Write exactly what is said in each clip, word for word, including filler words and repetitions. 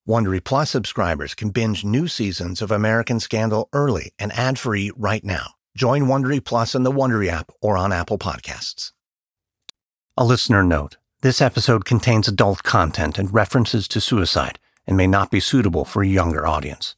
Wondery Plus subscribers can binge new seasons of American Scandal early and ad-free right now. Join Wondery Plus in the Wondery app or on Apple Podcasts. A listener note: this episode contains adult content and references to suicide and may not be suitable for a younger audience.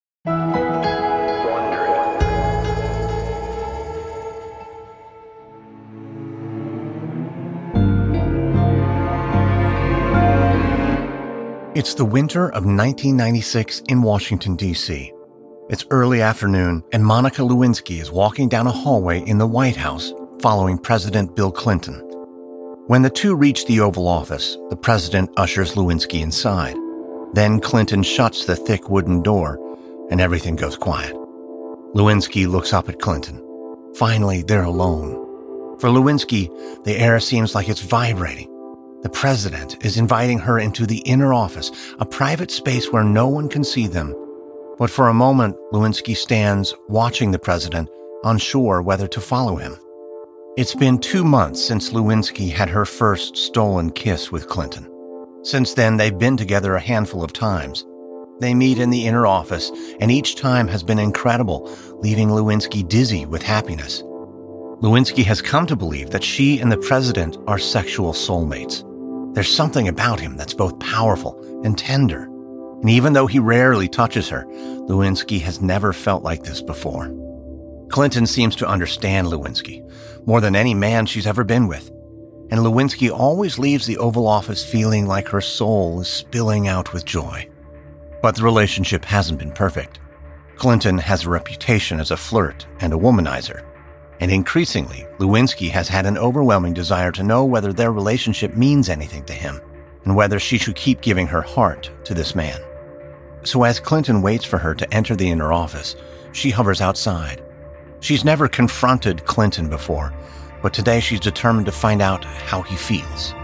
It's the winter of nineteen ninety-six in Washington, D C It's early afternoon, and Monica Lewinsky is walking down a hallway in the White House following President Bill Clinton. When the two reach the Oval Office, the president ushers Lewinsky inside. Then Clinton shuts the thick wooden door, and everything goes quiet. Lewinsky looks up at Clinton. Finally, they're alone. For Lewinsky, the air seems like it's vibrating. The president is inviting her into the inner office, a private space where no one can see them. But for a moment, Lewinsky stands watching the president, unsure whether to follow him. It's been two months since Lewinsky had her first stolen kiss with Clinton. Since then, they've been together a handful of times. They meet in the inner office, and each time has been incredible, leaving Lewinsky dizzy with happiness. Lewinsky has come to believe that she and the president are sexual soulmates. There's something about him that's both powerful and tender. And even though he rarely touches her, Lewinsky has never felt like this before. Clinton seems to understand Lewinsky more than any man she's ever been with. And Lewinsky always leaves the Oval Office feeling like her soul is spilling out with joy. But the relationship hasn't been perfect. Clinton has a reputation as a flirt and a womanizer. And increasingly, Lewinsky has had an overwhelming desire to know whether their relationship means anything to him, and whether she should keep giving her heart to this man. So as Clinton waits for her to enter the inner office, she hovers outside. She's never confronted Clinton before, but today she's determined to find out how he feels.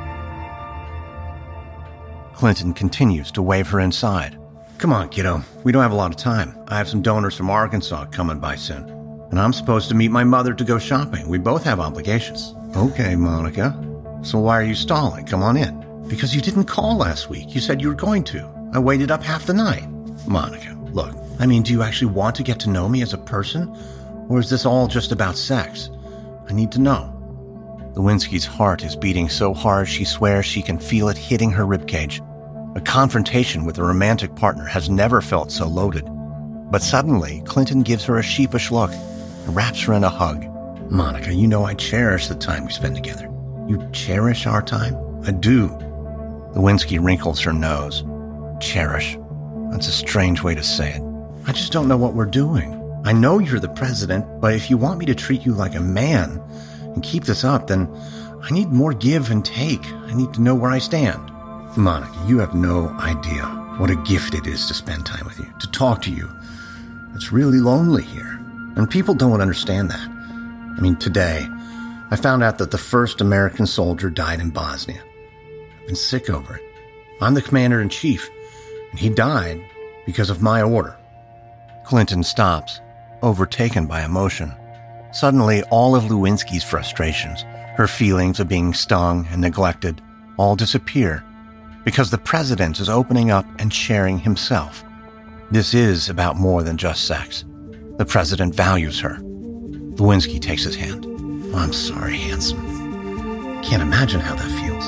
Clinton continues to wave her inside. "Come on, kiddo. We don't have a lot of time. I have some donors from Arkansas coming by soon. And I'm supposed to meet my mother to go shopping. We both have obligations." "Okay, Monica. So why are you stalling? Come on in." "Because you didn't call last week. You said you were going to. I waited up half the night." "Monica, look, I mean, do you actually want to get to know me as a person? Or is this all just about sex? I need to know." Lewinsky's heart is beating so hard she swears she can feel it hitting her ribcage. A confrontation with a romantic partner has never felt so loaded. But suddenly, Clinton gives her a sheepish look and wraps her in a hug. "Monica, you know I cherish the time we spend together." "You cherish our time?" "I do." Lewinsky wrinkles her nose. "Cherish? That's a strange way to say it. I just don't know what we're doing. I know you're the president, but if you want me to treat you like a man and keep this up, then I need more give and take. I need to know where I stand." "Monica, you have no idea what a gift it is to spend time with you, to talk to you. It's really lonely here. And people don't understand that. I mean, today, I found out that the first American soldier died in Bosnia. I've been sick over it. I'm the commander-in-chief, and he died because of my order." Clinton stops, overtaken by emotion. Suddenly, all of Lewinsky's frustrations, her feelings of being stung and neglected, all disappear, because the president is opening up and sharing himself. This is about more than just sex. The president values her. Lewinsky takes his hand. "I'm sorry, handsome. Can't imagine how that feels."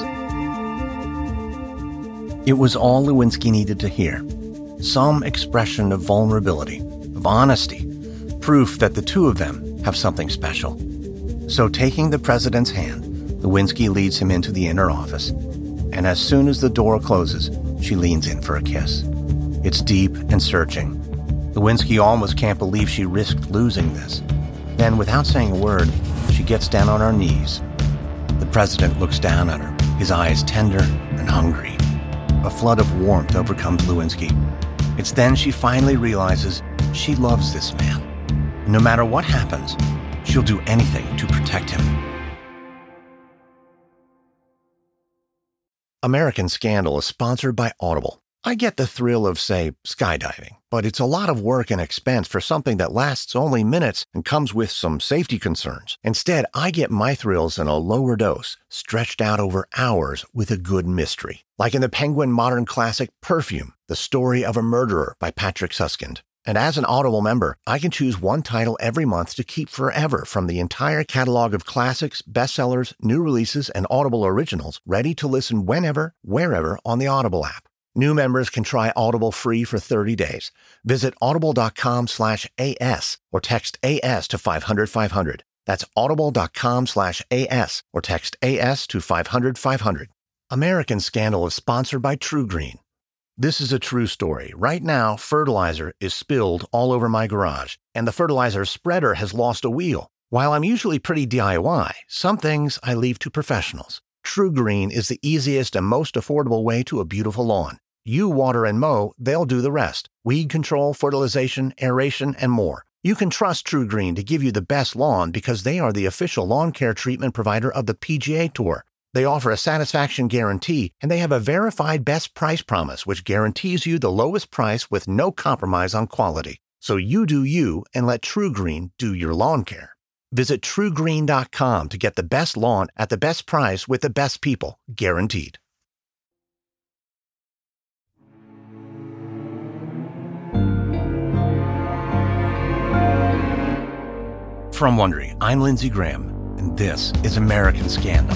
It was all Lewinsky needed to hear. Some expression of vulnerability, of honesty, proof that the two of them have something special. So taking the president's hand, Lewinsky leads him into the inner office. And as soon as the door closes, she leans in for a kiss. It's deep and searching. Lewinsky almost can't believe she risked losing this. Then, without saying a word, she gets down on her knees. The president looks down at her, his eyes tender and hungry. A flood of warmth overcomes Lewinsky. It's then she finally realizes she loves this man. No matter what happens, she'll do anything to protect him. American Scandal is sponsored by Audible. I get the thrill of, say, skydiving, but it's a lot of work and expense for something that lasts only minutes and comes with some safety concerns. Instead, I get my thrills in a lower dose, stretched out over hours with a good mystery. Like in the Penguin modern classic Perfume, The Story of a Murderer by Patrick Suskind. And as an Audible member, I can choose one title every month to keep forever from the entire catalog of classics, bestsellers, new releases, and Audible originals, ready to listen whenever, wherever on the Audible app. New members can try Audible free for thirty days. Visit audible.com slash AS or text A S to five hundred five hundred. That's audible.com slash AS or text A S to five hundred five hundred. American Scandal is sponsored by TruGreen. This is a true story. Right now, fertilizer is spilled all over my garage, and the fertilizer spreader has lost a wheel. While I'm usually pretty D I Y, some things I leave to professionals. TruGreen is the easiest and most affordable way to a beautiful lawn. You water and mow, they'll do the rest. Weed control, fertilization, aeration, and more. You can trust TruGreen to give you the best lawn because they are the official lawn care treatment provider of the P G A Tour. They offer a satisfaction guarantee, and they have a verified best price promise, which guarantees you the lowest price with no compromise on quality. So you do you and let TruGreen do your lawn care. Visit True Green dot com to get the best lawn at the best price with the best people, guaranteed. From Wondery, I'm Lindsey Graham, and this is American Scandal.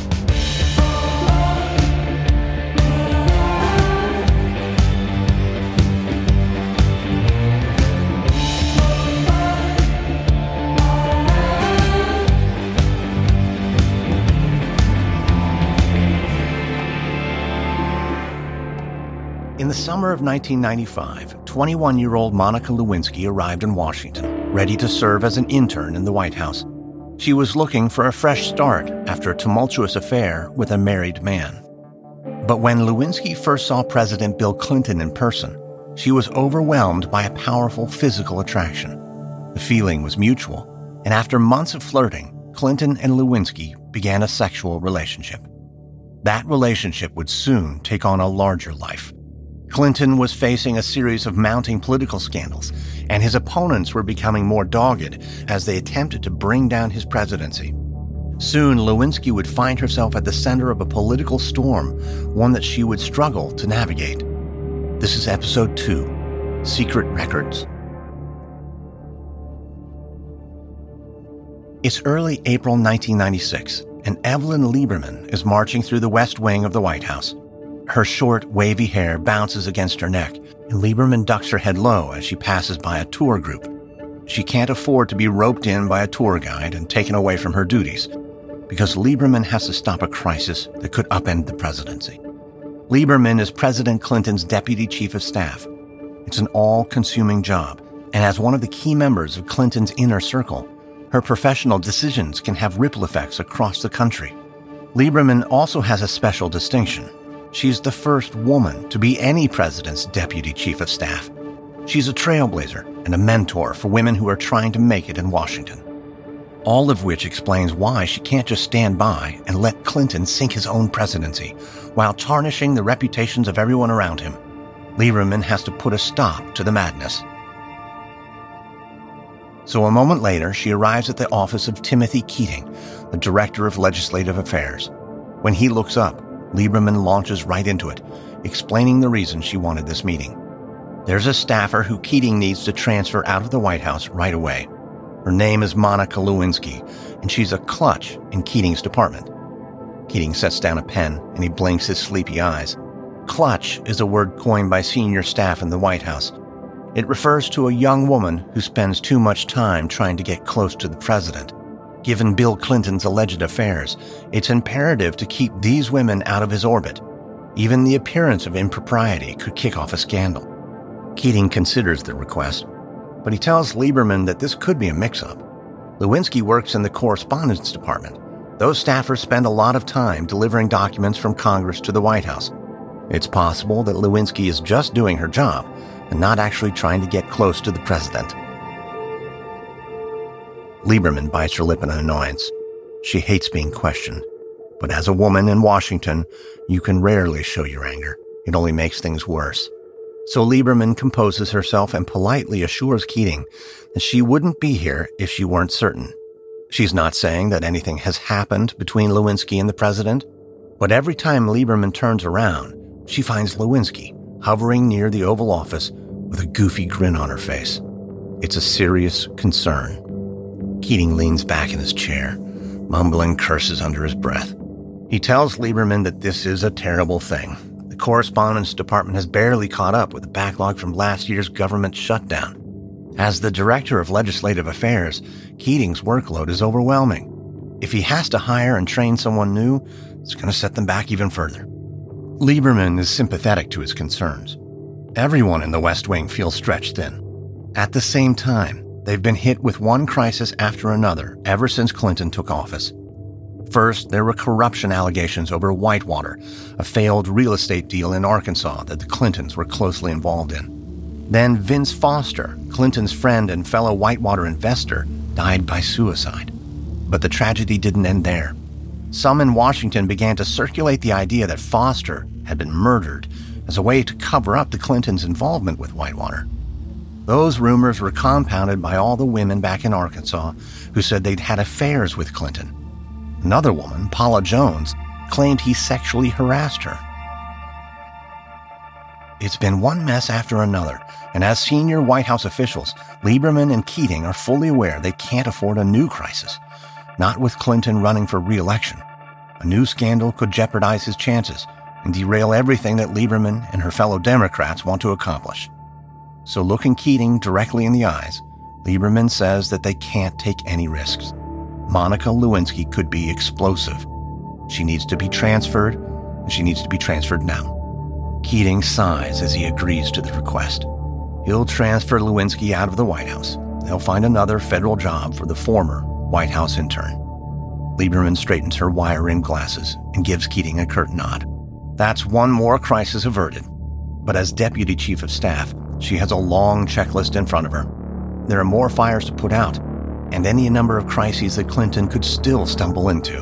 In the summer of nineteen ninety-five, twenty-one-year-old Monica Lewinsky arrived in Washington, ready to serve as an intern in the White House. She was looking for a fresh start after a tumultuous affair with a married man. But when Lewinsky first saw President Bill Clinton in person, she was overwhelmed by a powerful physical attraction. The feeling was mutual, and after months of flirting, Clinton and Lewinsky began a sexual relationship. That relationship would soon take on a larger life. Clinton was facing a series of mounting political scandals, and his opponents were becoming more dogged as they attempted to bring down his presidency. Soon, Lewinsky would find herself at the center of a political storm, one that she would struggle to navigate. This is episode two, Secret Records. It's early April nineteen ninety-six, and Evelyn Lieberman is marching through the West Wing of the White House. Her short, wavy hair bounces against her neck, and Lieberman ducks her head low as she passes by a tour group. She can't afford to be roped in by a tour guide and taken away from her duties, because Lieberman has to stop a crisis that could upend the presidency. Lieberman is President Clinton's deputy chief of staff. It's an all-consuming job, and as one of the key members of Clinton's inner circle, her professional decisions can have ripple effects across the country. Lieberman also has a special distinction. She's the first woman to be any president's deputy chief of staff. She's a trailblazer and a mentor for women who are trying to make it in Washington. All of which explains why she can't just stand by and let Clinton sink his own presidency while tarnishing the reputations of everyone around him. Lieberman has to put a stop to the madness. So a moment later, she arrives at the office of Timothy Keating, the Director of Legislative Affairs. When he looks up, Lieberman launches right into it, explaining the reason she wanted this meeting. There's a staffer who Keating needs to transfer out of the White House right away. Her name is Monica Lewinsky, and she's a clutch in Keating's department. Keating sets down a pen, and he blinks his sleepy eyes. Clutch is a word coined by senior staff in the White House. It refers to a young woman who spends too much time trying to get close to the president. Given Bill Clinton's alleged affairs, it's imperative to keep these women out of his orbit. Even the appearance of impropriety could kick off a scandal. Keating considers the request, but he tells Lieberman that this could be a mix-up. Lewinsky works in the correspondence department. Those staffers spend a lot of time delivering documents from Congress to the White House. It's possible that Lewinsky is just doing her job and not actually trying to get close to the president. Lieberman bites her lip in annoyance. She hates being questioned. But as a woman in Washington, you can rarely show your anger. It only makes things worse. So Lieberman composes herself and politely assures Keating that she wouldn't be here if she weren't certain. She's not saying that anything has happened between Lewinsky and the president, but every time Lieberman turns around, she finds Lewinsky hovering near the Oval Office with a goofy grin on her face. It's a serious concern. Keating leans back in his chair, mumbling curses under his breath. He tells Lieberman that this is a terrible thing. The correspondence department has barely caught up with the backlog from last year's government shutdown. As the director of legislative affairs, Keating's workload is overwhelming. If he has to hire and train someone new, it's going to set them back even further. Lieberman is sympathetic to his concerns. Everyone in the West Wing feels stretched thin. At the same time, they've been hit with one crisis after another ever since Clinton took office. First, there were corruption allegations over Whitewater, a failed real estate deal in Arkansas that the Clintons were closely involved in. Then Vince Foster, Clinton's friend and fellow Whitewater investor, died by suicide. But the tragedy didn't end there. Some in Washington began to circulate the idea that Foster had been murdered as a way to cover up the Clintons' involvement with Whitewater. Those rumors were compounded by all the women back in Arkansas who said they'd had affairs with Clinton. Another woman, Paula Jones, claimed he sexually harassed her. It's been one mess after another, and as senior White House officials, Lieberman and Keating are fully aware they can't afford a new crisis, not with Clinton running for re-election. A new scandal could jeopardize his chances and derail everything that Lieberman and her fellow Democrats want to accomplish. So looking Keating directly in the eyes, Lieberman says that they can't take any risks. Monica Lewinsky could be explosive. She needs to be transferred, and she needs to be transferred now. Keating sighs as he agrees to the request. He'll transfer Lewinsky out of the White House. They'll find another federal job for the former White House intern. Lieberman straightens her wire-rimmed glasses and gives Keating a curt nod. That's one more crisis averted. But as Deputy Chief of Staff, she has a long checklist in front of her. There are more fires to put out, and any number of crises that Clinton could still stumble into.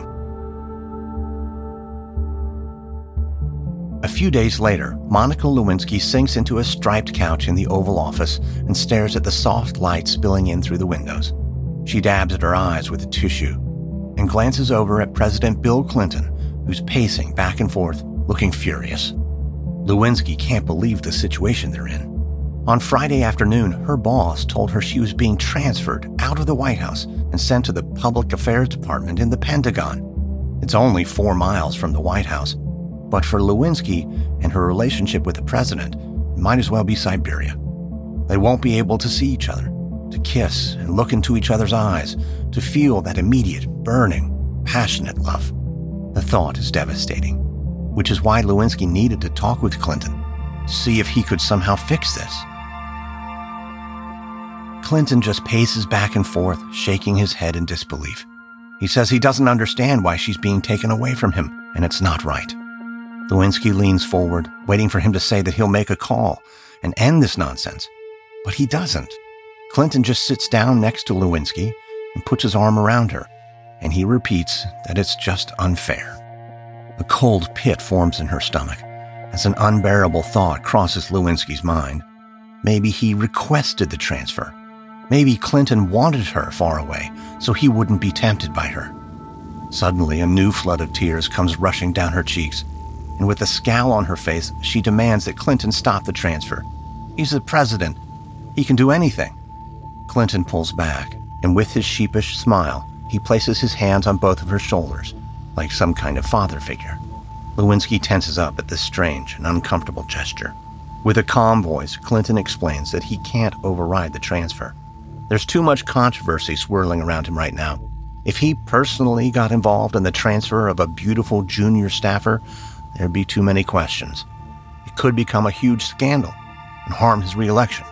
A few days later, Monica Lewinsky sinks into a striped couch in the Oval Office and stares at the soft light spilling in through the windows. She dabs at her eyes with a tissue and glances over at President Bill Clinton, who's pacing back and forth, looking furious. Lewinsky can't believe the situation they're in. On Friday afternoon, her boss told her she was being transferred out of the White House and sent to the Public Affairs Department in the Pentagon. It's only four miles from the White House, but for Lewinsky and her relationship with the president, it might as well be Siberia. They won't be able to see each other, to kiss and look into each other's eyes, to feel that immediate, burning, passionate love. The thought is devastating, which is why Lewinsky needed to talk with Clinton to see if he could somehow fix this. Clinton just paces back and forth, shaking his head in disbelief. He says he doesn't understand why she's being taken away from him, and it's not right. Lewinsky leans forward, waiting for him to say that he'll make a call and end this nonsense. But he doesn't. Clinton just sits down next to Lewinsky and puts his arm around her, and he repeats that it's just unfair. A cold pit forms in her stomach as an unbearable thought crosses Lewinsky's mind. Maybe he requested the transfer. Maybe Clinton wanted her far away so he wouldn't be tempted by her. Suddenly, a new flood of tears comes rushing down her cheeks, and with a scowl on her face, she demands that Clinton stop the transfer. He's the president. He can do anything. Clinton pulls back, and with his sheepish smile, he places his hands on both of her shoulders, like some kind of father figure. Lewinsky tenses up at this strange and uncomfortable gesture. With a calm voice, Clinton explains that he can't override the transfer. There's too much controversy swirling around him right now. If he personally got involved in the transfer of a beautiful junior staffer, there'd be too many questions. It could become a huge scandal and harm his re-election.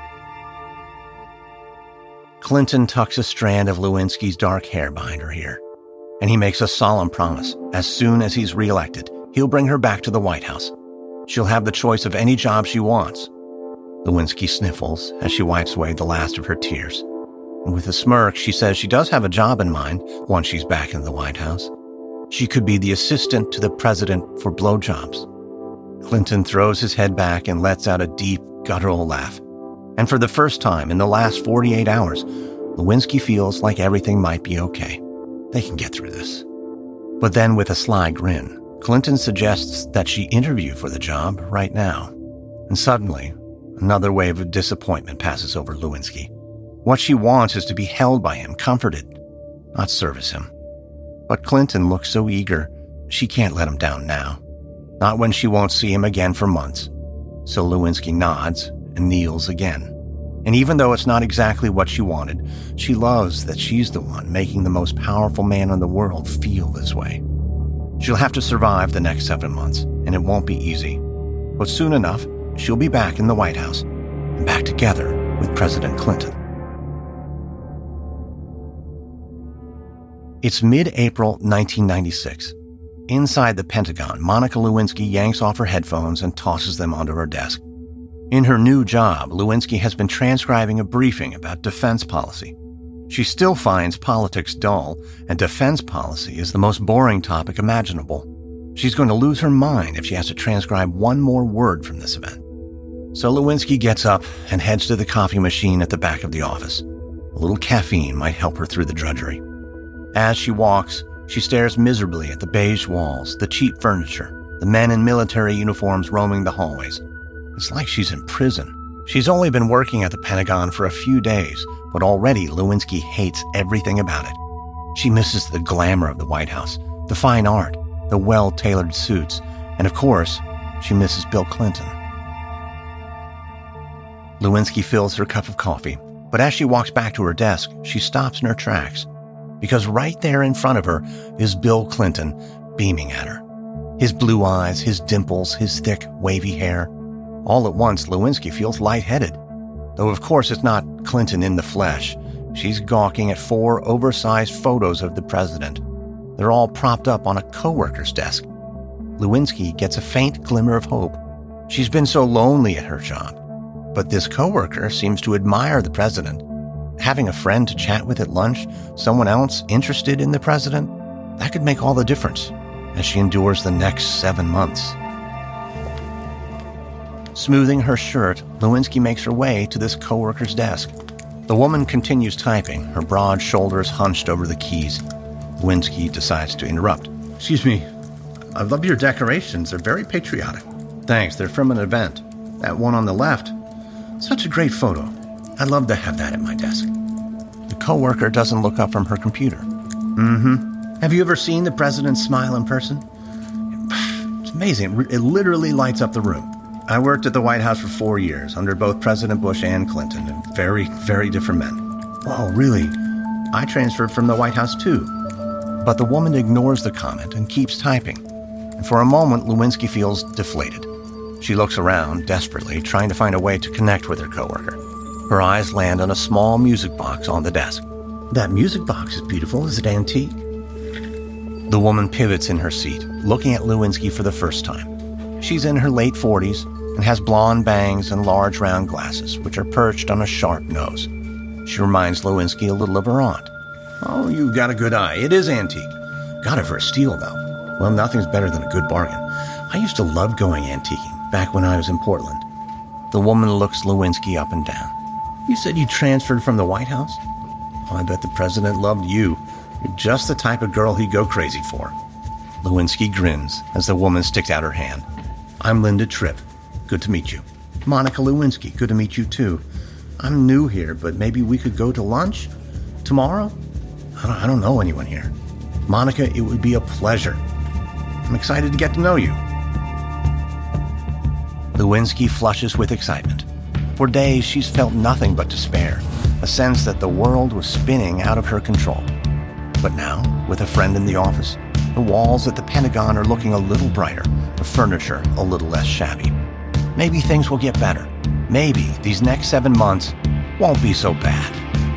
Clinton tucks a strand of Lewinsky's dark hair behind her ear, and he makes a solemn promise. As soon as he's re-elected, he'll bring her back to the White House. She'll have the choice of any job she wants. Lewinsky sniffles as she wipes away the last of her tears. And with a smirk, she says she does have a job in mind once she's back in the White House. She could be the assistant to the president for blowjobs. Clinton throws his head back and lets out a deep, guttural laugh. And for the first time in the last forty-eight hours, Lewinsky feels like everything might be okay. They can get through this. But then with a sly grin, Clinton suggests that she interview for the job right now. And suddenly, another wave of disappointment passes over Lewinsky. What she wants is to be held by him, comforted, not service him. But Clinton looks so eager, she can't let him down now. Not when she won't see him again for months. So Lewinsky nods and kneels again. And even though it's not exactly what she wanted, she loves that she's the one making the most powerful man in the world feel this way. She'll have to survive the next seven months, and it won't be easy. But soon enough, she'll be back in the White House, and back together with President Clinton. It's mid-April nineteen ninety-six. Inside the Pentagon, Monica Lewinsky yanks off her headphones and tosses them onto her desk. In her new job, Lewinsky has been transcribing a briefing about defense policy. She still finds politics dull, and defense policy is the most boring topic imaginable. She's going to lose her mind if she has to transcribe one more word from this event. So Lewinsky gets up and heads to the coffee machine at the back of the office. A little caffeine might help her through the drudgery. As she walks, she stares miserably at the beige walls, the cheap furniture, the men in military uniforms roaming the hallways. It's like she's in prison. She's only been working at the Pentagon for a few days, but already Lewinsky hates everything about it. She misses the glamour of the White House, the fine art, the well-tailored suits, and of course, she misses Bill Clinton. Lewinsky fills her cup of coffee, but as she walks back to her desk, she stops in her tracks, because right there in front of her is Bill Clinton beaming at her. His blue eyes, his dimples, his thick, wavy hair. All at once, Lewinsky feels lightheaded. Though of course it's not Clinton in the flesh. She's gawking at four oversized photos of the president. They're all propped up on a coworker's desk. Lewinsky gets a faint glimmer of hope. She's been so lonely at her job. But this coworker seems to admire the president. Having a friend to chat with at lunch, someone else interested in the president, that could make all the difference as she endures the next seven months. Smoothing her shirt, Lewinsky makes her way to this coworker's desk. The woman continues typing, her broad shoulders hunched over the keys. Lewinsky decides to interrupt. Excuse me, I love your decorations. They're very patriotic. Thanks, they're from an event. That one on the left, such a great photo. I'd love to have that at my desk. The coworker doesn't look up from her computer. Mm-hmm. Have you ever seen the president smile in person? It's amazing. It literally lights up the room. I worked at the White House for four years under both President Bush and Clinton, and very, very different men. Whoa, really? I transferred from the White House too. But the woman ignores the comment and keeps typing. And for a moment, Lewinsky feels deflated. She looks around, desperately, trying to find a way to connect with her coworker. Her eyes land on a small music box on the desk. That music box is beautiful. Is it antique? The woman pivots in her seat, looking at Lewinsky for the first time. She's in her late forties and has blonde bangs and large round glasses, which are perched on a sharp nose. She reminds Lewinsky a little of her aunt. Oh, you've got a good eye. It is antique. Got it for a steal, though. Well, nothing's better than a good bargain. I used to love going antiquing, back when I was in Portland. The woman looks Lewinsky up and down. You said you transferred from the White House? Oh, I bet the president loved you. You're just the type of girl he'd go crazy for. Lewinsky grins as the woman sticks out her hand. I'm Linda Tripp. Good to meet you. Monica Lewinsky. Good to meet you, too. I'm new here, but maybe we could go to lunch? Tomorrow? I don't, I don't know anyone here. Monica, it would be a pleasure. I'm excited to get to know you. Lewinsky flushes with excitement. For days, she's felt nothing but despair, a sense that the world was spinning out of her control. But now, with a friend in the office, the walls at the Pentagon are looking a little brighter, the furniture a little less shabby. Maybe things will get better. Maybe these next seven months won't be so bad.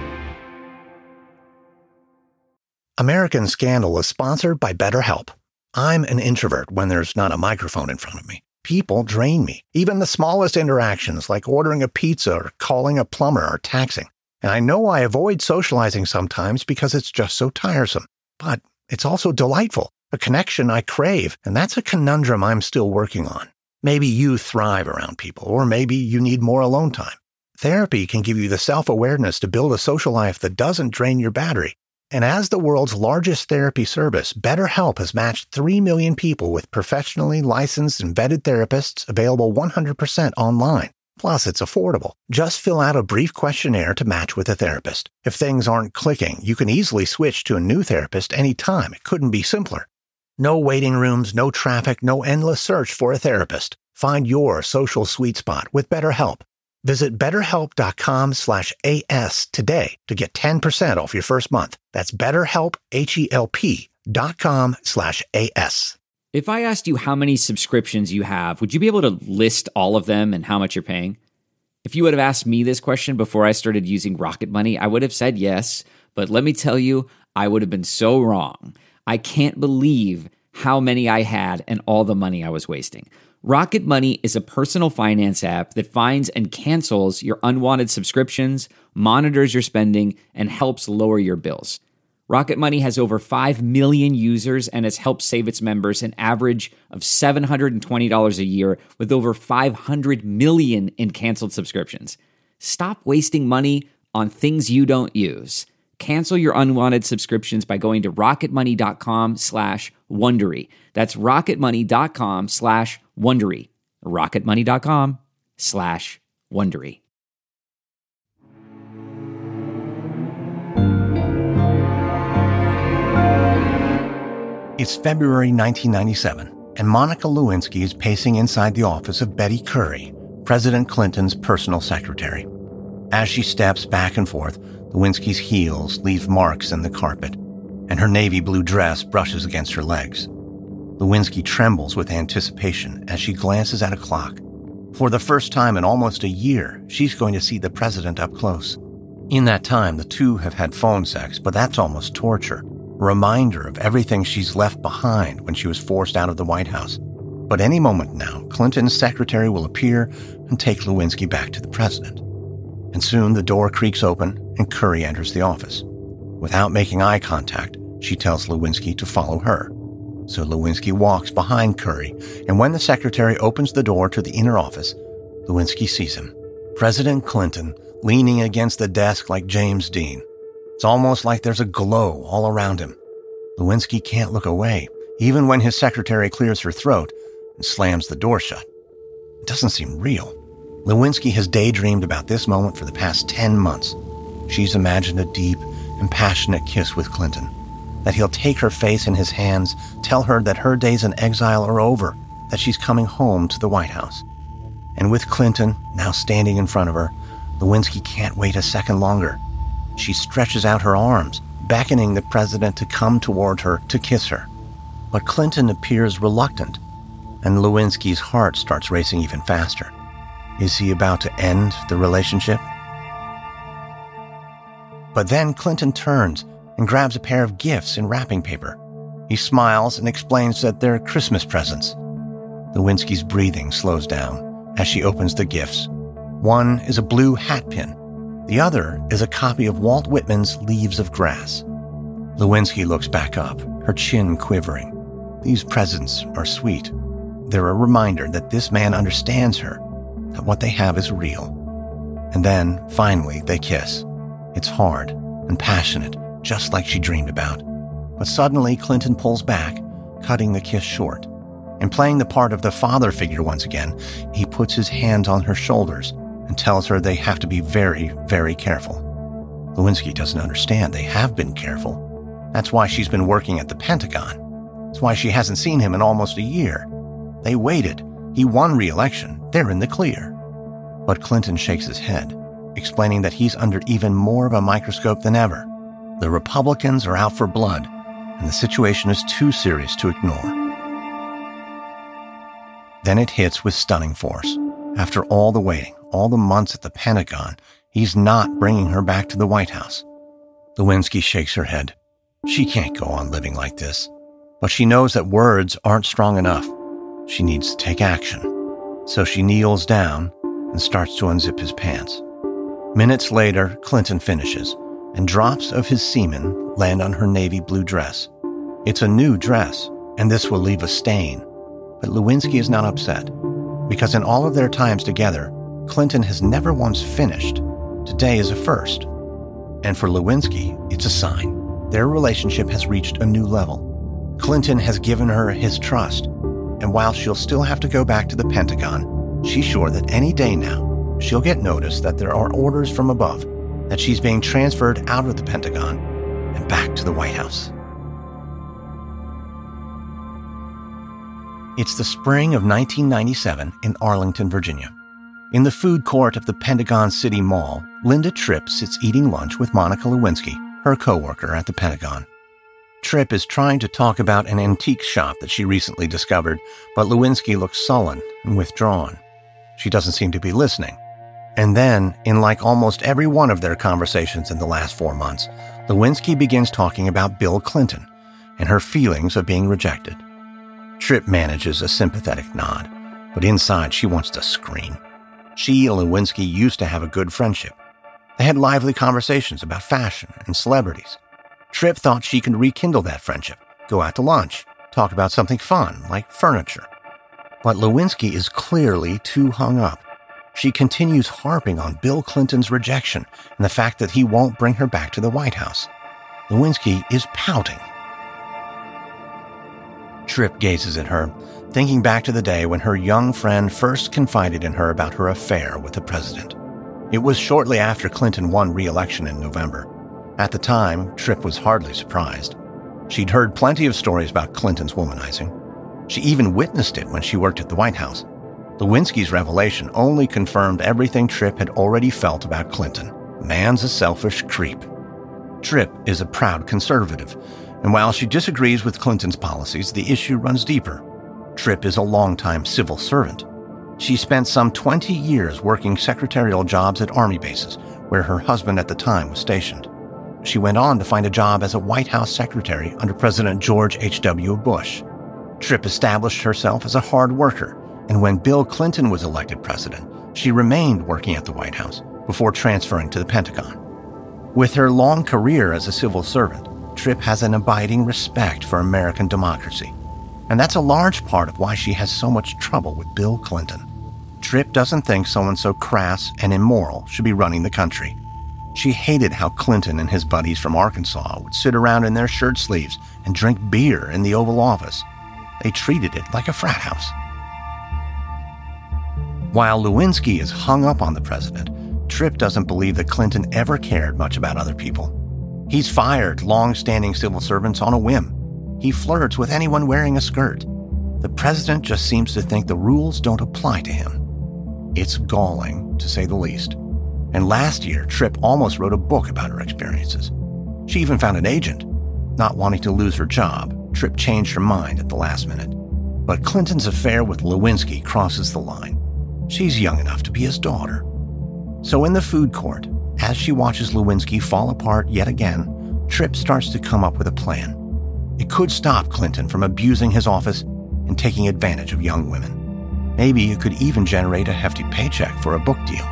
American Scandal is sponsored by BetterHelp. I'm an introvert when there's not a microphone in front of me. People drain me. Even the smallest interactions, like ordering a pizza or calling a plumber, are taxing. And I know I avoid socializing sometimes because it's just so tiresome. But it's also delightful, a connection I crave, and that's a conundrum I'm still working on. Maybe you thrive around people, or maybe you need more alone time. Therapy can give you the self-awareness to build a social life that doesn't drain your battery. And as the world's largest therapy service, BetterHelp has matched three million people with professionally licensed and vetted therapists available one hundred percent online. Plus, it's affordable. Just fill out a brief questionnaire to match with a therapist. If things aren't clicking, you can easily switch to a new therapist anytime. It couldn't be simpler. No waiting rooms, no traffic, no endless search for a therapist. Find your social sweet spot with BetterHelp. Visit betterhelp.com slash AS today to get ten percent off your first month. That's betterhelp, H-E-L-P dot com slash AS. If I asked you how many subscriptions you have, would you be able to list all of them and how much you're paying? If you would have asked me this question before I started using Rocket Money, I would have said yes. But let me tell you, I would have been so wrong. I can't believe how many I had and all the money I was wasting. Rocket Money is a personal finance app that finds and cancels your unwanted subscriptions, monitors your spending, and helps lower your bills. Rocket Money has over five million users and has helped save its members an average of seven hundred twenty dollars a year with over five hundred million in canceled subscriptions. Stop wasting money on things you don't use. Cancel your unwanted subscriptions by going to rocketmoney.com slash Wondery. That's rocketmoney.com slash Wondery. rocketmoney.com slash Wondery. It's February nineteen ninety-seven, and Monica Lewinsky is pacing inside the office of Betty Currie, President Clinton's personal secretary. As she steps back and forth, Lewinsky's heels leave marks in the carpet, and her navy blue dress brushes against her legs. Lewinsky trembles with anticipation as she glances at a clock. For the first time in almost a year, she's going to see the president up close. In that time, the two have had phone sex, but that's almost torture. A reminder of everything she's left behind when she was forced out of the White House. But any moment now, Clinton's secretary will appear and take Lewinsky back to the president. And soon the door creaks open and Currie enters the office. Without making eye contact, she tells Lewinsky to follow her. So Lewinsky walks behind Currie, and when the secretary opens the door to the inner office, Lewinsky sees him. President Clinton, leaning against the desk like James Dean. It's almost like there's a glow all around him. Lewinsky can't look away, even when his secretary clears her throat and slams the door shut. It doesn't seem real. Lewinsky has daydreamed about this moment for the past ten months. She's imagined a deep and passionate kiss with Clinton, that he'll take her face in his hands, tell her that her days in exile are over, that she's coming home to the White House. And with Clinton now standing in front of her, Lewinsky can't wait a second longer. She stretches out her arms, beckoning the president to come toward her to kiss her. But Clinton appears reluctant, and Lewinsky's heart starts racing even faster. Is he about to end the relationship? But then Clinton turns and grabs a pair of gifts in wrapping paper. He smiles and explains that they're Christmas presents. Lewinsky's breathing slows down as she opens the gifts. One is a blue hat pin. The other is a copy of Walt Whitman's Leaves of Grass. Lewinsky looks back up, her chin quivering. These presents are sweet. They're a reminder that this man understands her, that what they have is real. And then, finally, they kiss. It's hard and passionate, just like she dreamed about. But suddenly, Clinton pulls back, cutting the kiss short. And playing the part of the father figure once again, he puts his hands on her shoulders and tells her they have to be very, very careful. Lewinsky doesn't understand. They have been careful. That's why she's been working at the Pentagon. That's why she hasn't seen him in almost a year. They waited. He won re-election. They're in the clear. But Clinton shakes his head, explaining that he's under even more of a microscope than ever. The Republicans are out for blood, and the situation is too serious to ignore. Then it hits with stunning force. After all the waiting, all the months at the Pentagon, he's not bringing her back to the White House. Lewinsky shakes her head. She can't go on living like this. But she knows that words aren't strong enough. She needs to take action. So she kneels down and starts to unzip his pants. Minutes later, Clinton finishes, and drops of his semen land on her navy blue dress. It's a new dress, and this will leave a stain. But Lewinsky is not upset. because in all of their times together, Clinton has never once finished. Today is a first. And for Lewinsky, it's a sign. Their relationship has reached a new level. Clinton has given her his trust, and while she'll still have to go back to the Pentagon, she's sure that any day now, she'll get notice that there are orders from above, that she's being transferred out of the Pentagon and back to the White House. It's the spring of nineteen ninety-seven in Arlington, Virginia. In the food court of the Pentagon City Mall, Linda Tripp sits eating lunch with Monica Lewinsky, her co-worker at the Pentagon. Tripp is trying to talk about an antique shop that she recently discovered, but Lewinsky looks sullen and withdrawn. She doesn't seem to be listening. And then, in like almost every one of their conversations in the last four months, Lewinsky begins talking about Bill Clinton and her feelings of being rejected. Tripp manages a sympathetic nod, but inside she wants to scream. She and Lewinsky used to have a good friendship. They had lively conversations about fashion and celebrities. Tripp thought she could rekindle that friendship, go out to lunch, talk about something fun like furniture. But Lewinsky is clearly too hung up. She continues harping on Bill Clinton's rejection and the fact that he won't bring her back to the White House. Lewinsky is pouting. Tripp gazes at her, thinking back to the day when her young friend first confided in her about her affair with the president. It was shortly after Clinton won re-election in November. At the time, Tripp was hardly surprised. She'd heard plenty of stories about Clinton's womanizing. She even witnessed it when she worked at the White House. Lewinsky's revelation only confirmed everything Tripp had already felt about Clinton. The man's a selfish creep. Tripp is a proud conservative, and while she disagrees with Clinton's policies, the issue runs deeper. Tripp is a longtime civil servant. She spent some twenty years working secretarial jobs at Army bases, where her husband at the time was stationed. She went on to find a job as a White House secretary under President George H W Bush. Tripp established herself as a hard worker, and when Bill Clinton was elected president, she remained working at the White House before transferring to the Pentagon. With her long career as a civil servant, Tripp has an abiding respect for American democracy, and that's a large part of why she has so much trouble with Bill Clinton. Tripp doesn't think someone so crass and immoral should be running the country. She hated how Clinton and his buddies from Arkansas would sit around in their shirt sleeves and drink beer in the Oval Office. They treated it like a frat house. While Lewinsky is hung up on the president, Tripp doesn't believe that Clinton ever cared much about other people. He's fired long-standing civil servants on a whim. He flirts with anyone wearing a skirt. The president just seems to think the rules don't apply to him. It's galling, to say the least. And last year, Tripp almost wrote a book about her experiences. She even found an agent. Not wanting to lose her job, Tripp changed her mind at the last minute. But Clinton's affair with Lewinsky crosses the line. She's young enough to be his daughter. So in the food court, as she watches Lewinsky fall apart yet again, Tripp starts to come up with a plan. It could stop Clinton from abusing his office and taking advantage of young women. Maybe it could even generate a hefty paycheck for a book deal.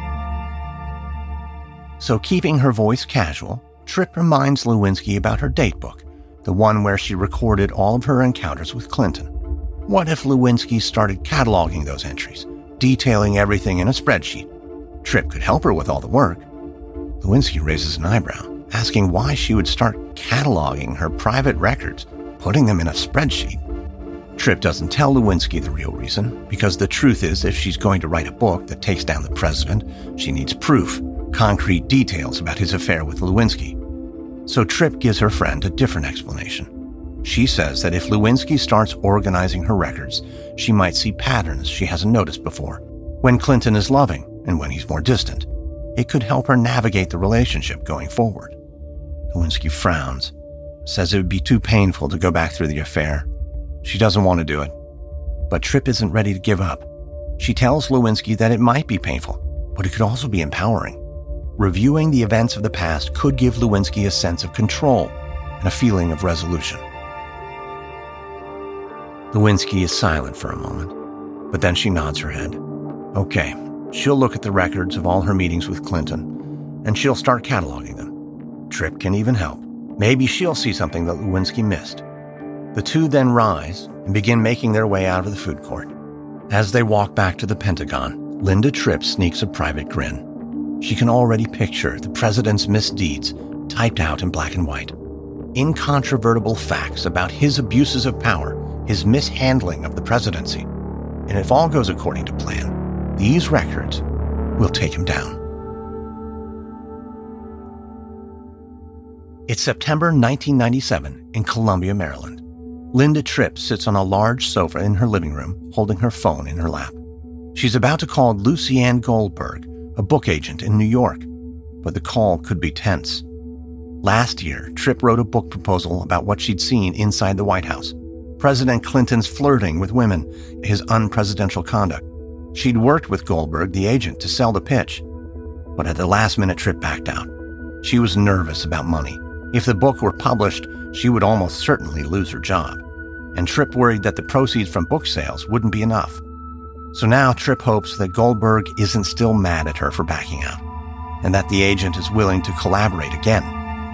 So keeping her voice casual, Tripp reminds Lewinsky about her date book, the one where she recorded all of her encounters with Clinton. What if Lewinsky started cataloging those entries, detailing everything in a spreadsheet? Tripp could help her with all the work. Lewinsky raises an eyebrow, asking why she would start cataloging her private records, putting them in a spreadsheet. Tripp doesn't tell Lewinsky the real reason, because the truth is if she's going to write a book that takes down the president, she needs proof, concrete details about his affair with Lewinsky. So Tripp gives her friend a different explanation. She says that if Lewinsky starts organizing her records, she might see patterns she hasn't noticed before, when Clinton is loving and when he's more distant. It could help her navigate the relationship going forward. Lewinsky frowns, says it would be too painful to go back through the affair. She doesn't want to do it. But Tripp isn't ready to give up. She tells Lewinsky that it might be painful, but it could also be empowering. Reviewing the events of the past could give Lewinsky a sense of control and a feeling of resolution. Lewinsky is silent for a moment, but then she nods her head. Okay, she'll look at the records of all her meetings with Clinton, and she'll start cataloging them. Tripp can even help. Maybe she'll see something that Lewinsky missed. The two then rise and begin making their way out of the food court. As they walk back to the Pentagon, Linda Tripp sneaks a private grin. She can already picture the president's misdeeds typed out in black and white. Incontrovertible facts about his abuses of power, his mishandling of the presidency. And if all goes according to plan, these records will take him down. It's September nineteen ninety-seven in Columbia, Maryland. Linda Tripp sits on a large sofa in her living room, holding her phone in her lap. She's about to call Lucianne Goldberg, a book agent in New York, but the call could be tense. Last year, Tripp wrote a book proposal about what she'd seen inside the White House. President Clinton's flirting with women, his unpresidential conduct. She'd worked with Goldberg, the agent, to sell the pitch. But at the last minute, Tripp backed out. She was nervous about money. If the book were published, she would almost certainly lose her job. And Tripp worried that the proceeds from book sales wouldn't be enough. So now Tripp hopes that Goldberg isn't still mad at her for backing out, and that the agent is willing to collaborate again.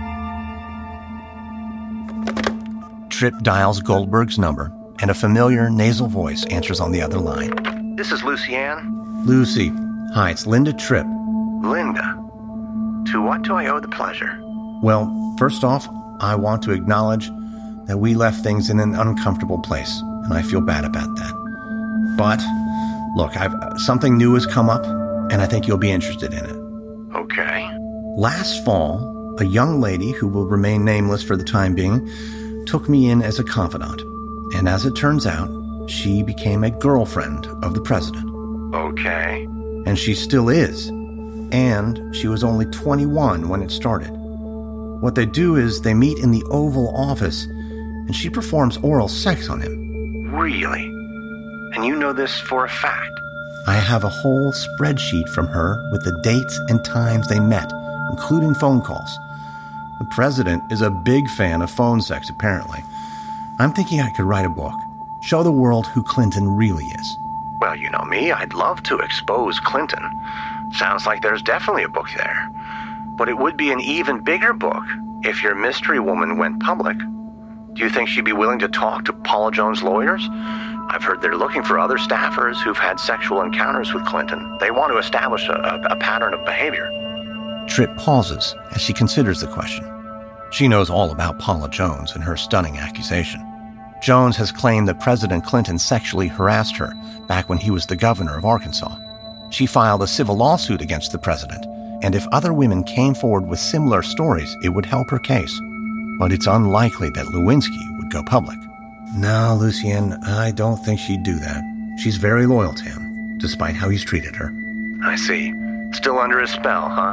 Tripp dials Goldberg's number, and a familiar nasal voice answers on the other line. This is Lucianne. Lucy. Hi, it's Linda Tripp. Linda. To what do I owe the pleasure? Well, first off, I want to acknowledge that we left things in an uncomfortable place, and I feel bad about that. But, look, I've something new has come up, and I think you'll be interested in it. Okay. Last fall, a young lady who will remain nameless for the time being took me in as a confidant, and as it turns out, she became a girlfriend of the president. Okay. And she still is. And she was only twenty-one when it started. What they do is they meet in the Oval Office, and she performs oral sex on him. Really? And you know this for a fact? I have a whole spreadsheet from her with the dates and times they met, including phone calls. The president is a big fan of phone sex, apparently. I'm thinking I could write a book, show the world who Clinton really is. Well, you know me, I'd love to expose Clinton. Sounds like there's definitely a book there. But it would be an even bigger book if your mystery woman went public. Do you think she'd be willing to talk to Paula Jones' lawyers? I've heard they're looking for other staffers who've had sexual encounters with Clinton. They want to establish a, a, a pattern of behavior. Tripp pauses as she considers the question. She knows all about Paula Jones and her stunning accusation. Jones has claimed that President Clinton sexually harassed her back when he was the governor of Arkansas. She filed a civil lawsuit against the president, and if other women came forward with similar stories, it would help her case. But it's unlikely that Lewinsky would go public. No, Lucianne, I don't think she'd do that. She's very loyal to him, despite how he's treated her. I see. Still under his spell, huh?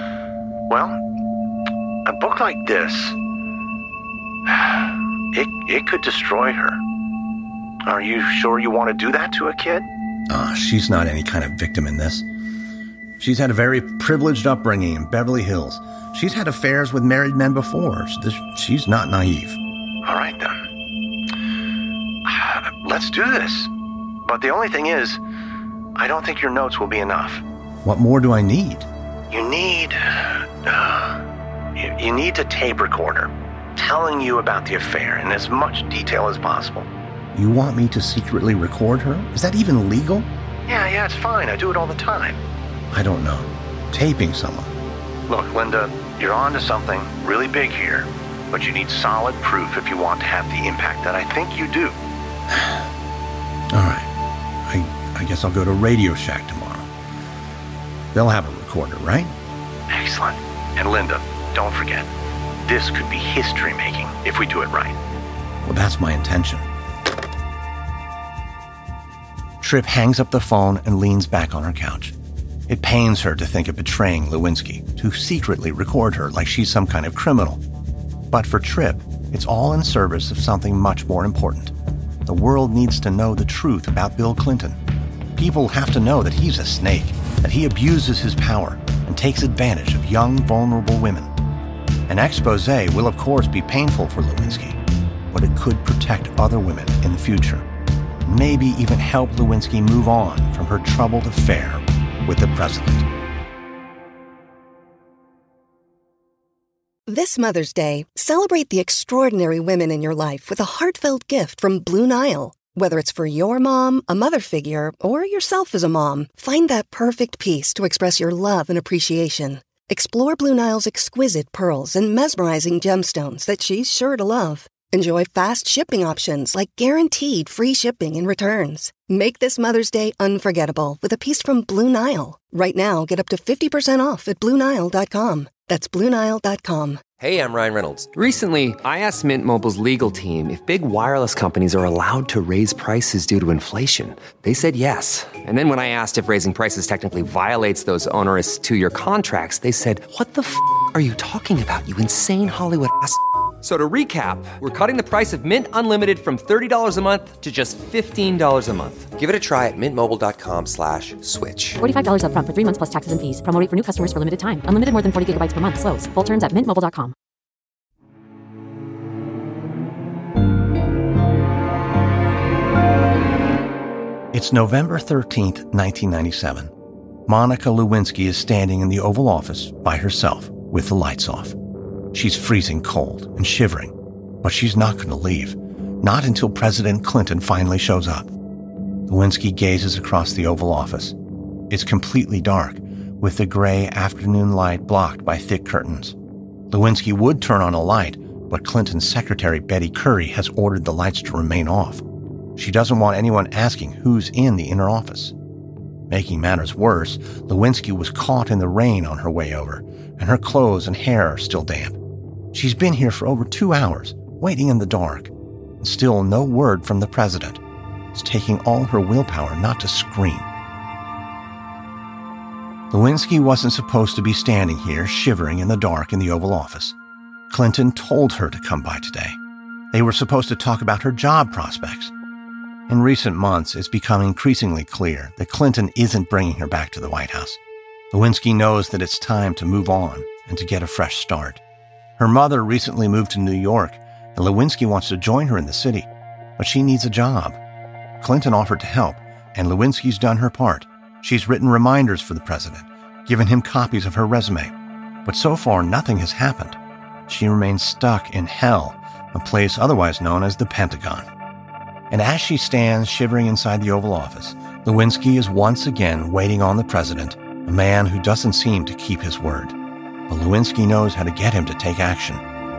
Well, a book like this, it, it could destroy her. Are you sure you want to do that to a kid? Ah, she's not any kind of victim in this. She's had a very privileged upbringing in Beverly Hills. She's had affairs with married men before. She's not naive. All right, then. Let's do this. But the only thing is, I don't think your notes will be enough. What more do I need? You need... Uh, you, you need a tape recorder telling you about the affair in as much detail as possible. You want me to secretly record her? Is that even legal? Yeah, yeah, it's fine. I do it all the time. I don't know. Taping someone. Look, Linda, you're on to something really big here, but you need solid proof if you want to have the impact that I think you do. All right. I, I guess I'll go to Radio Shack tomorrow. They'll have a recorder, right? Excellent. And Linda, don't forget, this could be history-making if we do it right. Well, that's my intention. Tripp hangs up the phone and leans back on her couch. It pains her to think of betraying Lewinsky, to secretly record her like she's some kind of criminal. But for Tripp, it's all in service of something much more important. The world needs to know the truth about Bill Clinton. People have to know that he's a snake, that he abuses his power and takes advantage of young, vulnerable women. An expose will, of course, be painful for Lewinsky, but it could protect other women in the future. Maybe even help Lewinsky move on from her troubled affair with the president. This Mother's Day, celebrate the extraordinary women in your life with a heartfelt gift from Blue Nile. Whether it's for your mom, a mother figure, or yourself as a mom, find that perfect piece to express your love and appreciation. Explore Blue Nile's exquisite pearls and mesmerizing gemstones that she's sure to love. Enjoy fast shipping options like guaranteed free shipping and returns. Make this Mother's Day unforgettable with a piece from Blue Nile. Right now, get up to fifty percent off at Blue Nile dot com. That's Blue Nile dot com. Hey, I'm Ryan Reynolds. Recently, I asked Mint Mobile's legal team if big wireless companies are allowed to raise prices due to inflation. They said yes. And then when I asked if raising prices technically violates those onerous two-year contracts, they said, "What the f*** are you talking about, you insane Hollywood ass f- So to recap, we're cutting the price of Mint Unlimited from thirty dollars a month to just fifteen dollars a month. Give it a try at mintmobile.com slash switch. forty-five dollars up front for three months plus taxes and fees. Promo rate for new customers for limited time. Unlimited more than forty gigabytes per month. Slows full terms at mint mobile dot com. It's November thirteenth, nineteen ninety-seven. Monica Lewinsky is standing in the Oval Office by herself with the lights off. She's freezing cold and shivering, but she's not going to leave, not until President Clinton finally shows up. Lewinsky gazes across the Oval Office. It's completely dark, with the gray afternoon light blocked by thick curtains. Lewinsky would turn on a light, but Clinton's secretary Betty Currie has ordered the lights to remain off. She doesn't want anyone asking who's in the inner office. Making matters worse, Lewinsky was caught in the rain on her way over, and her clothes and hair are still damp. She's been here for over two hours, waiting in the dark, and still no word from the president. It's taking all her willpower not to scream. Lewinsky wasn't supposed to be standing here shivering in the dark in the Oval Office. Clinton told her to come by today. They were supposed to talk about her job prospects. In recent months, it's become increasingly clear that Clinton isn't bringing her back to the White House. Lewinsky knows that it's time to move on and to get a fresh start. Her mother recently moved to New York, and Lewinsky wants to join her in the city, but she needs a job. Clinton offered to help, and Lewinsky's done her part. She's written reminders for the president, given him copies of her resume, but so far nothing has happened. She remains stuck in hell, a place otherwise known as the Pentagon. And as she stands shivering inside the Oval Office, Lewinsky is once again waiting on the president, a man who doesn't seem to keep his word. But Lewinsky knows how to get him to take action.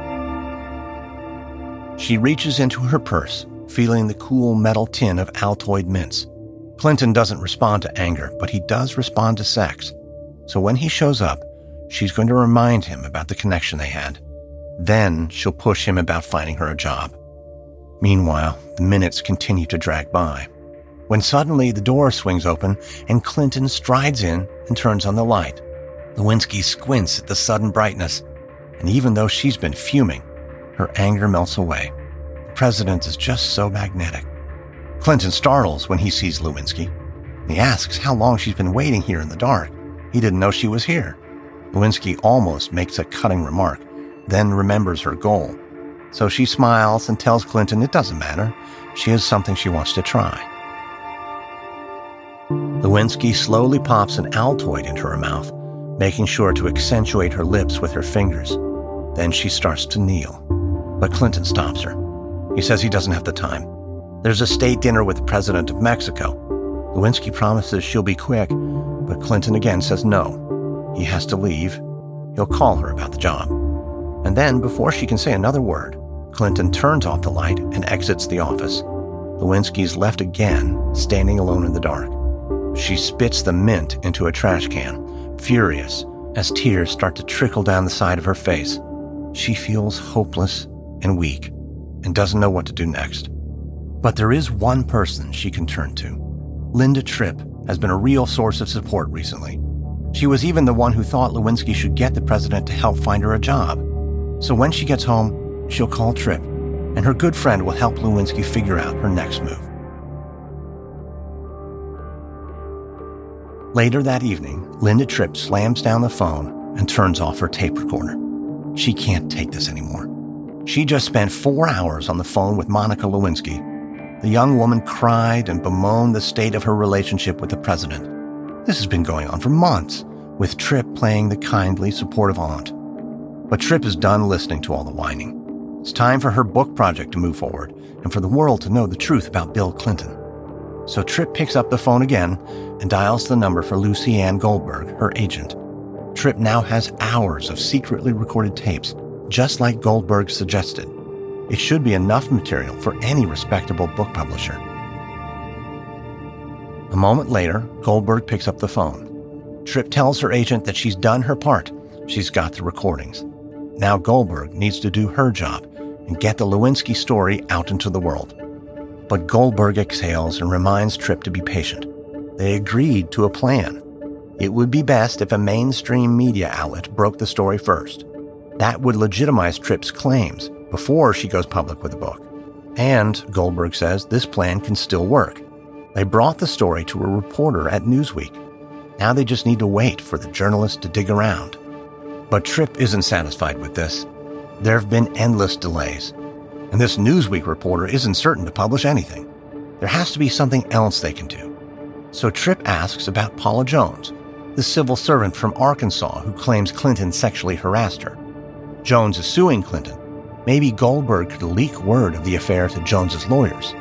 She reaches into her purse, feeling the cool metal tin of Altoid mints. Clinton doesn't respond to anger, but he does respond to sex. So when he shows up, she's going to remind him about the connection they had. Then she'll push him about finding her a job. Meanwhile, the minutes continue to drag by, when suddenly the door swings open and Clinton strides in and turns on the light. Lewinsky squints at the sudden brightness, and even though she's been fuming, her anger melts away. The president is just so magnetic. Clinton startles when he sees Lewinsky. He asks how long she's been waiting here in the dark. He didn't know she was here. Lewinsky almost makes a cutting remark, then remembers her goal. So she smiles and tells Clinton it doesn't matter. She has something she wants to try. Lewinsky slowly pops an Altoid into her mouth, making sure to accentuate her lips with her fingers. Then she starts to kneel. But Clinton stops her. He says he doesn't have the time. There's a state dinner with the president of Mexico. Lewinsky promises she'll be quick, but Clinton again says no. He has to leave. He'll call her about the job. And then, before she can say another word, Clinton turns off the light and exits the office. Lewinsky's left again, standing alone in the dark. She spits the mint into a trash can, furious, as tears start to trickle down the side of her face. She feels hopeless and weak, and doesn't know what to do next. But there is one person she can turn to. Linda Tripp has been a real source of support recently. She was even the one who thought Lewinsky should get the president to help find her a job. So when she gets home, she'll call Tripp, and her good friend will help Lewinsky figure out her next move. Later that evening, Linda Tripp slams down the phone and turns off her tape recorder. She can't take this anymore. She just spent four hours on the phone with Monica Lewinsky. The young woman cried and bemoaned the state of her relationship with the president. This has been going on for months, with Tripp playing the kindly, supportive aunt. But Tripp is done listening to all the whining. It's time for her book project to move forward and for the world to know the truth about Bill Clinton. So Tripp picks up the phone again and dials the number for Lucy Ann Goldberg, her agent. Tripp now has hours of secretly recorded tapes, just like Goldberg suggested. It should be enough material for any respectable book publisher. A moment later, Goldberg picks up the phone. Tripp tells her agent that she's done her part. She's got the recordings. Now Goldberg needs to do her job and get the Lewinsky story out into the world. But Goldberg exhales and reminds Tripp to be patient. They agreed to a plan. It would be best if a mainstream media outlet broke the story first. That would legitimize Tripp's claims before she goes public with the book. And, Goldberg says, this plan can still work. They brought the story to a reporter at Newsweek. Now they just need to wait for the journalist to dig around. But Tripp isn't satisfied with this. There have been endless delays, and this Newsweek reporter isn't certain to publish anything. There has to be something else they can do. So Tripp asks about Paula Jones, the civil servant from Arkansas who claims Clinton sexually harassed her. Jones is suing Clinton. Maybe Goldberg could leak word of the affair to Jones's lawyers.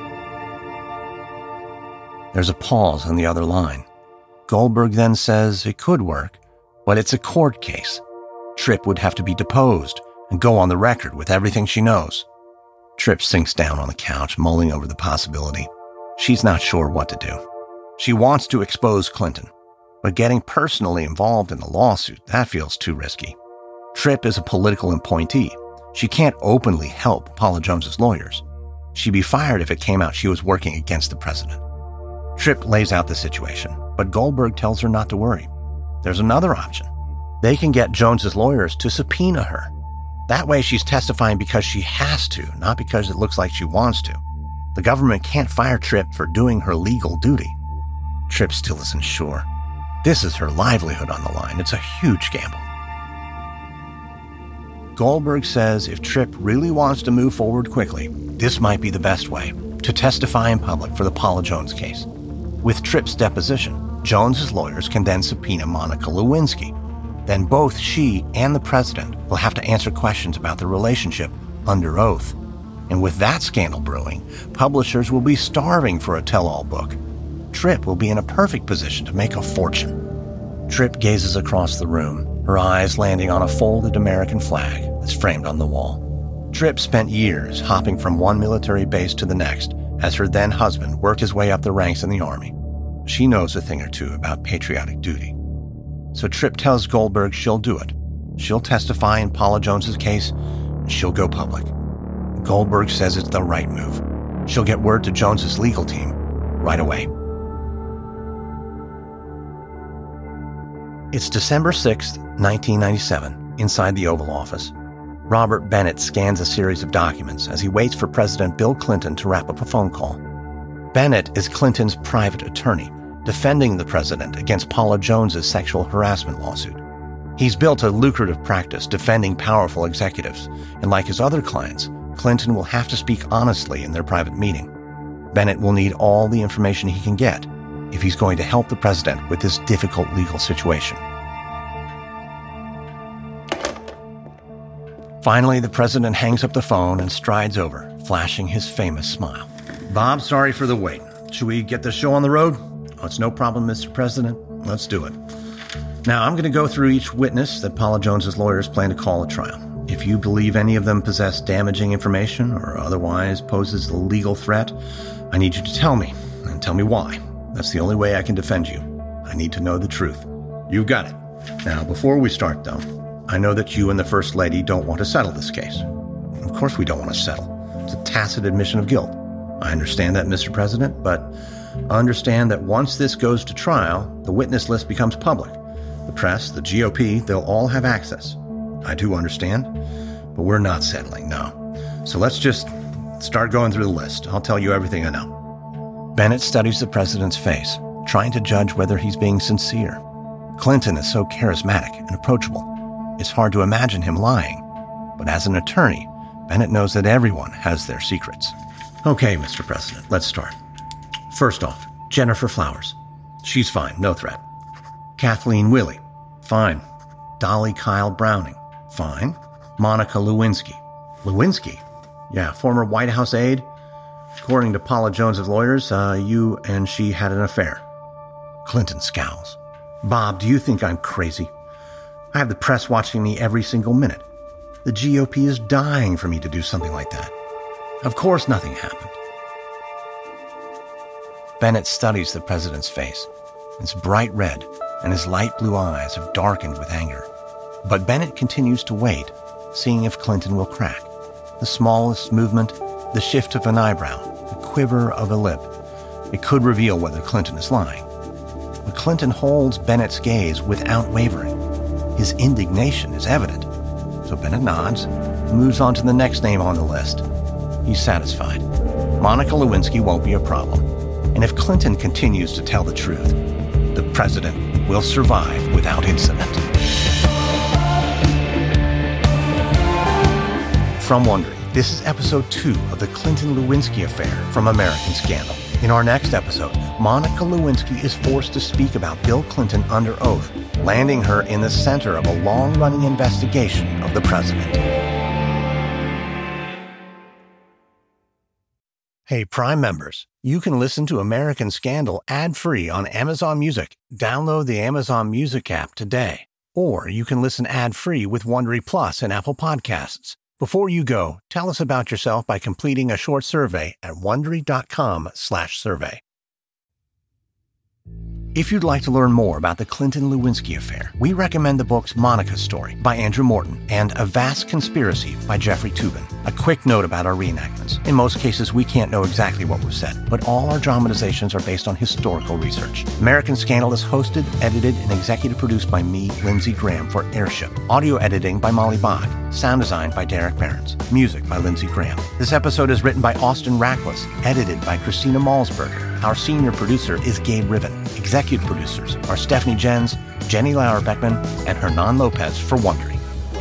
There's a pause on the other line. Goldberg then says it could work, but it's a court case. Tripp would have to be deposed and go on the record with everything she knows. Tripp sinks down on the couch, mulling over the possibility. She's not sure what to do. She wants to expose Clinton, but getting personally involved in the lawsuit, that feels too risky. Tripp is a political appointee. She can't openly help Paula Jones's lawyers. She'd be fired if it came out she was working against the president. Tripp lays out the situation, but Goldberg tells her not to worry. There's another option. They can get Jones's lawyers to subpoena her. That way she's testifying because she has to, not because it looks like she wants to. The government can't fire Tripp for doing her legal duty. Tripp still isn't sure. This is her livelihood on the line. It's a huge gamble. Goldberg says if Tripp really wants to move forward quickly, this might be the best way, to testify in public for the Paula Jones case. With Tripp's deposition, Jones's lawyers can then subpoena Monica Lewinsky. Then both she and the president will have to answer questions about the relationship under oath. And with that scandal brewing, publishers will be starving for a tell-all book. Tripp will be in a perfect position to make a fortune. Tripp gazes across the room, her eyes landing on a folded American flag that's framed on the wall. Tripp spent years hopping from one military base to the next as her then-husband worked his way up the ranks in the Army. She knows a thing or two about patriotic duty. So Tripp tells Goldberg she'll do it. She'll testify in Paula Jones's case, and she'll go public. Goldberg says it's the right move. She'll get word to Jones's legal team right away. It's December sixth, nineteen ninety-seven, inside the Oval Office. Robert Bennett scans a series of documents as he waits for President Bill Clinton to wrap up a phone call. Bennett is Clinton's private attorney, defending the president against Paula Jones's sexual harassment lawsuit. He's built a lucrative practice defending powerful executives, and like his other clients, Clinton will have to speak honestly in their private meeting. Bennett will need all the information he can get if he's going to help the president with this difficult legal situation. Finally, the president hangs up the phone and strides over, flashing his famous smile. Bob, sorry for the wait. Should we get the show on the road? Oh, it's no problem, Mister President. Let's do it. Now, I'm going to go through each witness that Paula Jones's lawyers plan to call at trial. If you believe any of them possess damaging information or otherwise poses a legal threat, I need you to tell me, and tell me why. That's the only way I can defend you. I need to know the truth. You've got it. Now, before we start, though, I know that you and the First Lady don't want to settle this case. Of course we don't want to settle. It's a tacit admission of guilt. I understand that, Mister President, but understand that once this goes to trial, the witness list becomes public. The press, the G O P, they'll all have access. I do understand, but we're not settling, no. So let's just start going through the list. I'll tell you everything I know. Bennett studies the president's face, trying to judge whether he's being sincere. Clinton is so charismatic and approachable. It's hard to imagine him lying. But as an attorney, Bennett knows that everyone has their secrets. Okay, Mister President, let's start. First off, Jennifer Flowers. She's fine, no threat. Kathleen Willey. Fine. Dolly Kyle Browning. Fine. Monica Lewinsky. Lewinsky? Yeah, former White House aide. According to Paula Jones' lawyers, uh, you and she had an affair. Clinton scowls. Bob, do you think I'm crazy? I have the press watching me every single minute. The G O P is dying for me to do something like that. Of course nothing happened. Bennett studies the president's face. It's bright red, and his light blue eyes have darkened with anger. But Bennett continues to wait, seeing if Clinton will crack. The smallest movement, the shift of an eyebrow, the quiver of a lip. It could reveal whether Clinton is lying. But Clinton holds Bennett's gaze without wavering. His indignation is evident. So Bennett nods, moves on to the next name on the list. He's satisfied. Monica Lewinsky won't be a problem. And if Clinton continues to tell the truth, the president will survive without incident. From Wondery, this is episode two of the Clinton-Lewinsky affair from American Scandal. In our next episode, Monica Lewinsky is forced to speak about Bill Clinton under oath, landing her in the center of a long-running investigation of the president. Hey, Prime members, you can listen to American Scandal ad-free on Amazon Music. Download the Amazon Music app today. Or you can listen ad-free with Wondery Plus and Apple Podcasts. Before you go, tell us about yourself by completing a short survey at Wondery.com slash survey. If you'd like to learn more about the Clinton-Lewinsky affair, we recommend the books Monica's Story by Andrew Morton and A Vast Conspiracy by Jeffrey Toobin. A quick note about our reenactments. In most cases, we can't know exactly what was said, but all our dramatizations are based on historical research. American Scandal is hosted, edited, and executive produced by me, Lindsey Graham, for Airship. Audio editing by Molly Bach. Sound design by Derek Behrens. Music by Lindsey Graham. This episode is written by Austin Rackless, edited by Christina Malsberger. Our senior producer is Gabe Riven. Executive producers are Stephanie Jens, Jenny Lauer-Beckman, and Hernan Lopez for Wondery.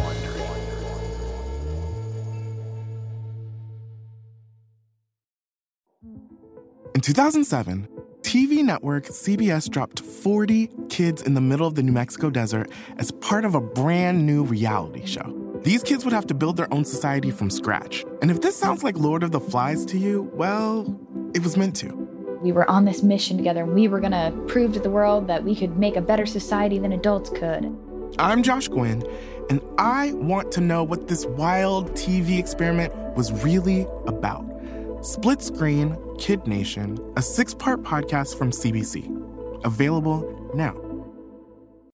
In two thousand seven, T V network C B S dropped forty kids in the middle of the New Mexico desert as part of a brand new reality show. These kids would have to build their own society from scratch. And if this sounds like Lord of the Flies to you, well, it was meant to. We were on this mission together, and we were going to prove to the world that we could make a better society than adults could. I'm Josh Gwynn, and I want to know what this wild T V experiment was really about. Split Screen, Kid Nation, a six-part podcast from C B C. Available now.